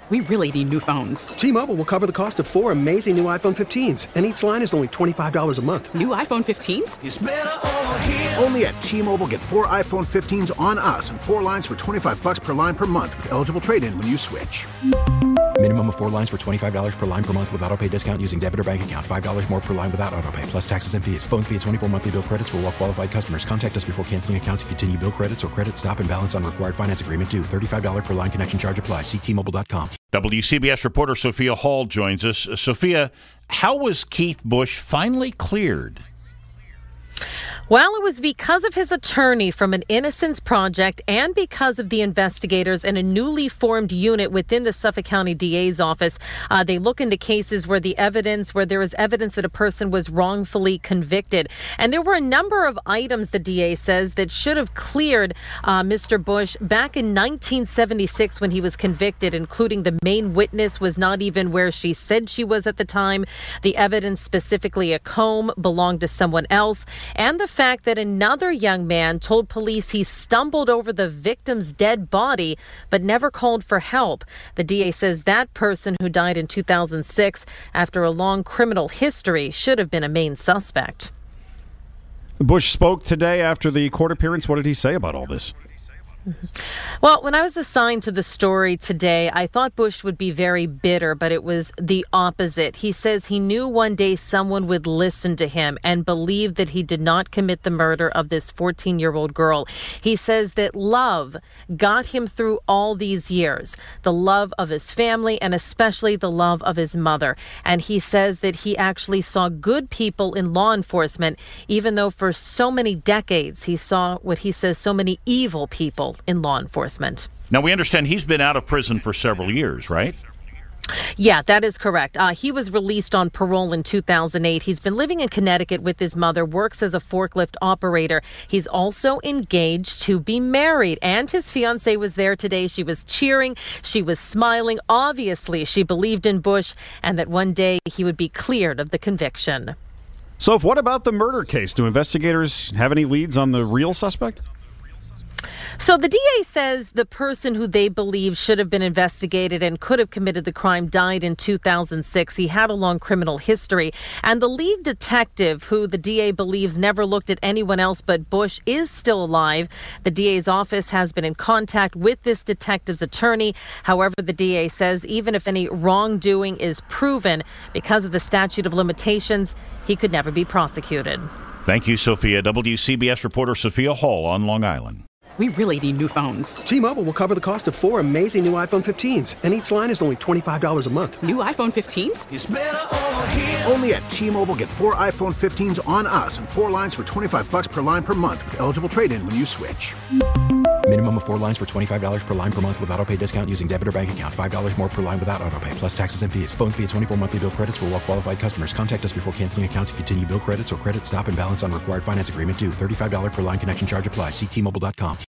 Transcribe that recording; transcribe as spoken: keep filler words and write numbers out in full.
We really need new phones. T-Mobile will cover the cost of four amazing new iPhone fifteens, and each line is only twenty-five dollars a month. New iPhone fifteens? It's better over here. Only at T-Mobile, get four iPhone fifteens on us and four lines for twenty-five dollars per line per month with eligible trade-in when you switch. Minimum of four lines for twenty-five dollars per line per month with autopay discount using debit or bank account. five dollars more per line without autopay, plus taxes and fees. Phone fee at twenty-four monthly bill credits for well-qualified customers. Contact us before canceling account to continue bill credits or credit stop and balance on required finance agreement due. thirty-five dollars per line connection charge applies. See T Mobile dot com. W C B S reporter Sophia Hall joins us. Sophia, how was Keith Bush finally cleared? Well, it was because of his attorney from an Innocence Project and because of the investigators in a newly formed unit within the Suffolk County D A's office. Uh, they look into cases where the evidence, where there was evidence that a person was wrongfully convicted. And there were a number of items, the D A says, that should have cleared uh, Mister Bush back in nineteen seventy-six when he was convicted, including the main witness was not even where she said she was at the time. The evidence, specifically a comb, belonged to someone else. And the fact that another young man told police he stumbled over the victim's dead body but never called for help. The D A says that person, who died in two thousand six after a long criminal history, should have been a main suspect. Bush spoke today after the court appearance. What did he say about all this? Well, when I was assigned to the story today, I thought Bush would be very bitter, but it was the opposite. He says he knew one day someone would listen to him and believe that he did not commit the murder of this fourteen-year-old girl. He says that love got him through all these years, the love of his family and especially the love of his mother. And he says that he actually saw good people in law enforcement, even though for so many decades he saw what he says so many evil people in law enforcement. Now, we understand he's been out of prison for several years, right? Yeah, that is correct. Uh, he was released on parole in two thousand eight. He's been living in Connecticut with his mother, works as a forklift operator. He's also engaged to be married, and his fiancée was there today. She was cheering. She was smiling. Obviously, she believed in Bush and that one day he would be cleared of the conviction. So, what about the murder case? Do investigators have any leads on the real suspect? So the D A says the person who they believe should have been investigated and could have committed the crime died in two thousand six. He had a long criminal history. And the lead detective, who the D A believes never looked at anyone else but Bush, is still alive. The D A's office has been in contact with this detective's attorney. However, the D A says even if any wrongdoing is proven, because of the statute of limitations, he could never be prosecuted. Thank you, Sophia. W C B S reporter Sophia Hall on Long Island. We really need new phones. T-Mobile will cover the cost of four amazing new iPhone fifteens, and each line is only twenty-five dollars a month. New iPhone fifteens? It's better over here. Only at T-Mobile, get four iPhone fifteens on us and four lines for twenty-five dollars per line per month with eligible trade-in when you switch. Minimum of four lines for twenty-five dollars per line per month with autopay discount using debit or bank account. five dollars more per line without autopay, plus taxes and fees. Phone fee at twenty-four monthly bill credits for well-qualified customers. Contact us before canceling account to continue bill credits or credit stop and balance on required finance agreement due. thirty-five dollars per line connection charge applies. See T Mobile dot com.